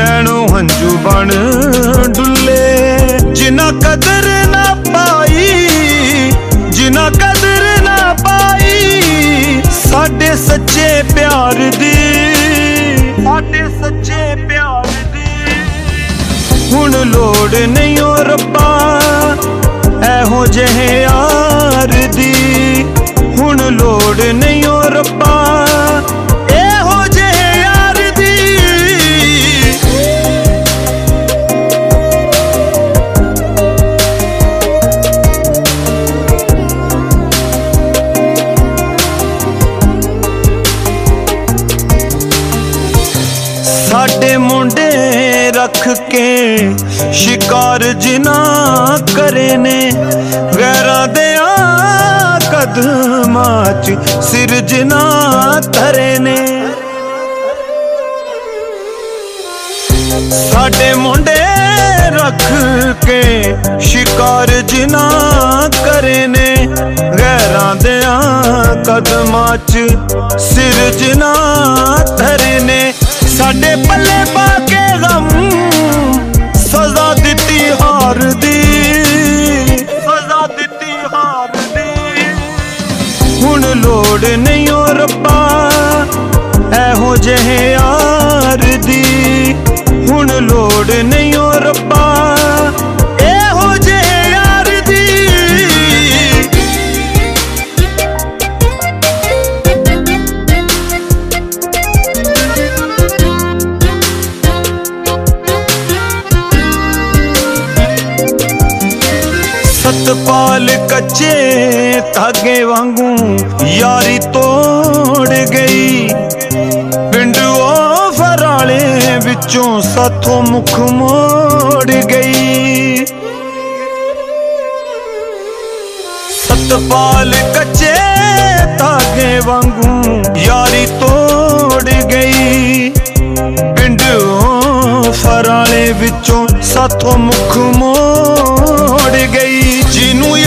नैणों हंजू बन डुले। जिन्ना कदर ना पाई, जिन्ना कदर ना पाई साडे सच्चे प्यार दी, साडे सच्चे प्यार दी। हुण लोड़ नहीं ओ रब्बा एहो जेहे यार दी, हुण लोड़ नहीं ओ रब्बा एहो जेहे यार दी। साडे मुंडे रख के शिकार जिना करे ने, गैरां देयां कदमां च सिर जिना धरे ने। साडे मुंडे रख के शिकार जिना करे ने, गैरां देयां कदमां च सिर जिना धरे ने। साडे पल्ले पाके गम सजा दिती हार दी, सजा दिती हार दी। हुण लोड़ नहीं ओ रब्बा एहो जेहे यार दी, हुण लोड़ नहीं ओ रब्बा एहो जेहे यार दी। सतपाल कच्चे धागे वांगू यारी तोड़ गई, पिंड ओ फराले विचों साथों मुख मोड़ गई। सतपाल कच्चे धागे वांगू यारी तोड़ गई, पिंड ओ फराले विचों साथों मुख मोड़ गई। जिनू